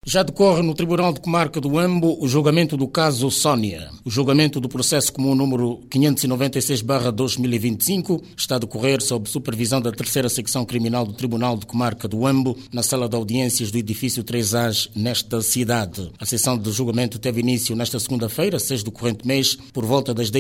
Já decorre no Tribunal de Comarca do Huembo o julgamento do caso Sónia. O julgamento do processo comum número 596/2025 está a decorrer sob supervisão da terceira secção criminal do Tribunal de Comarca do Huembo, na sala de audiências do edifício 3As, nesta cidade. A sessão de julgamento teve início nesta segunda-feira, 6 do corrente mês, por volta das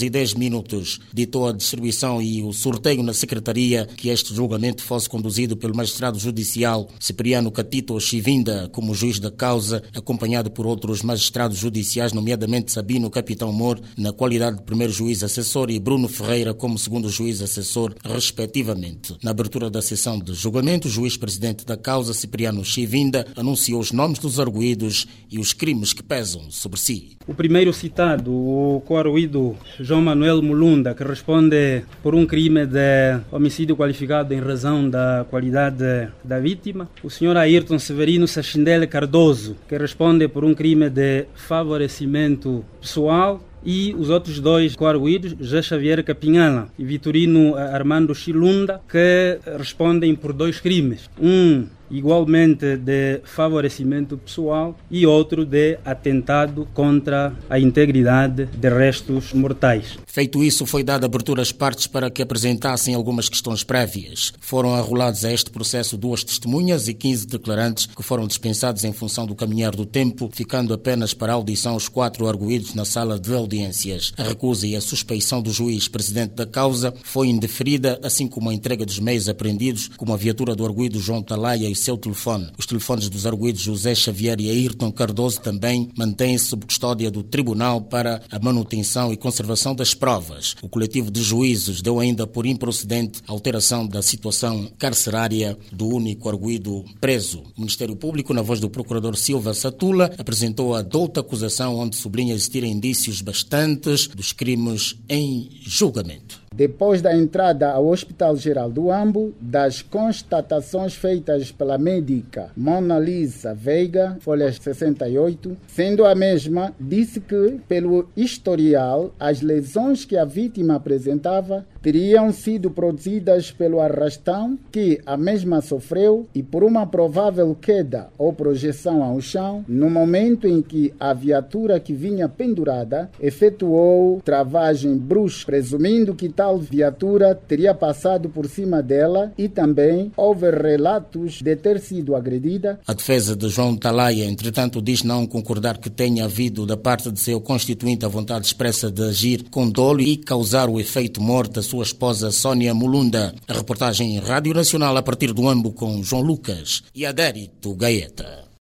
10h10. Ditou a distribuição e o sorteio na secretaria que este julgamento fosse conduzido pelo magistrado judicial Cipriano Catito Chivinda como juiz da causa, acompanhado por outros magistrados judiciais, nomeadamente Sabino Capitão Mor, na qualidade de primeiro juiz assessor, e Bruno Ferreira como segundo juiz assessor, respectivamente. Na abertura da sessão de julgamento, o juiz-presidente da causa, Cipriano Chivinda, anunciou os nomes dos arguidos e os crimes que pesam sobre si. O primeiro citado, o coarguido João Manuel Mulunda, que responde por um crime de homicídio qualificado em razão da qualidade da vítima. O senhor Ayrton Severino Sachindele Cardoso, que responde por um crime de favorecimento pessoal. E os outros dois coarguidos, José Xavier Capinhala e Vitorino Armando Chilunda, que respondem por dois crimes. Um igualmente de favorecimento pessoal e outro de atentado contra a integridade de restos mortais. Feito isso, foi dada abertura às partes para que apresentassem algumas questões prévias. Foram arrolados a este processo 2 testemunhas e 15 declarantes que foram dispensados em função do caminhar do tempo, ficando apenas para a audição os 4 arguidos na sala de audiências. A recusa e a suspeição do juiz presidente da causa foi indeferida, assim como a entrega dos meios apreendidos, como a viatura do arguido João Talaia e seu telefone. Os telefones dos arguidos José Xavier e Ayrton Cardoso também mantêm-se sob custódia do Tribunal para a manutenção e conservação das provas. O coletivo de juízes deu ainda por improcedente a alteração da situação carcerária do único arguido preso. O Ministério Público, na voz do procurador Silva Satula, apresentou a douta acusação onde sublinha existirem indícios bastantes dos crimes em julgamento. Depois da entrada ao Hospital Geral do Huembo, das constatações feitas pela médica Mona Lisa Veiga, folha 68, sendo a mesma, disse que, pelo historial, as lesões que a vítima apresentava teriam sido produzidas pelo arrastão que a mesma sofreu e por uma provável queda ou projeção ao chão no momento em que a viatura que vinha pendurada efetuou travagem brusca, presumindo que tal viatura teria passado por cima dela, e também houve relatos de ter sido agredida. A defesa de João Talaia, entretanto, diz não concordar que tenha havido da parte de seu constituinte a vontade expressa de agir com dolo e causar o efeito morte à sua esposa Sónia Mulunda. A reportagem em Rádio Nacional a partir do Huembo com João Lucas e Adérito Gaeta.